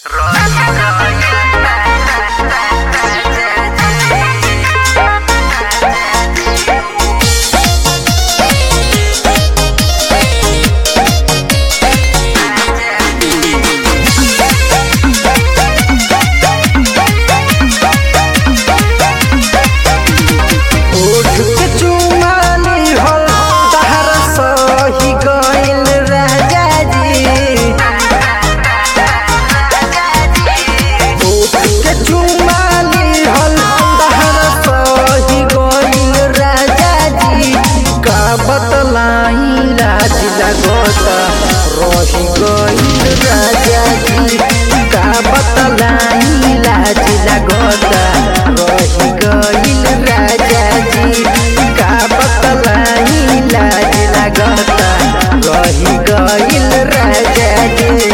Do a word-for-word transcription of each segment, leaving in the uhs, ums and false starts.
रही गईल राजा जी का बतलाई लाज लगता रही गईल राजा जी का बतलाई लाज लगता रही गईल राजा जी।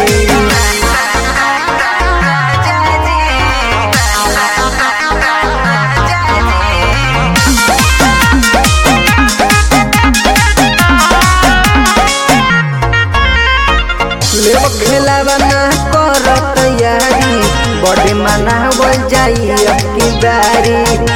खेलावा ना कर तैयारी बड़े मनावल जाई अब की बारी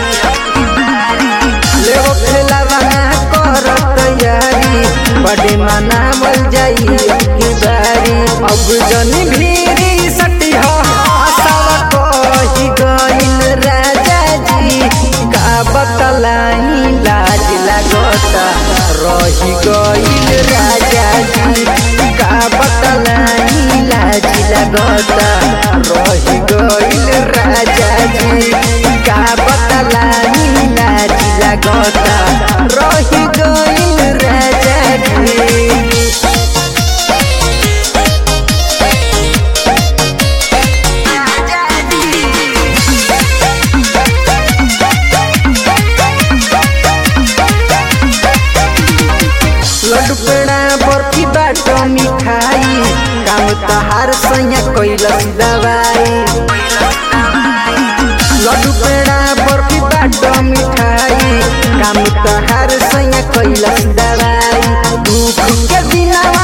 लेवो खेलावा ना कर तैयारी बड़े मनावल जाई अब की बारी अब जनी भीरी सटी हो आसावा कही गईल राजा जी का बतलाई लाज लगता रही गईल राजा जी का बतलाई लाज लगता रही गईल राजा जी का बतलाई लाज लगता रही गईल राजा जी। लड्डू पेड़ा बर्फी बाटो मिठाई काम तहार सैया कैलस दवाई लड्डू पेड़ा बर्फी बाटो मिठाई काम तहार सैया कैलस दवाई दुख के दिना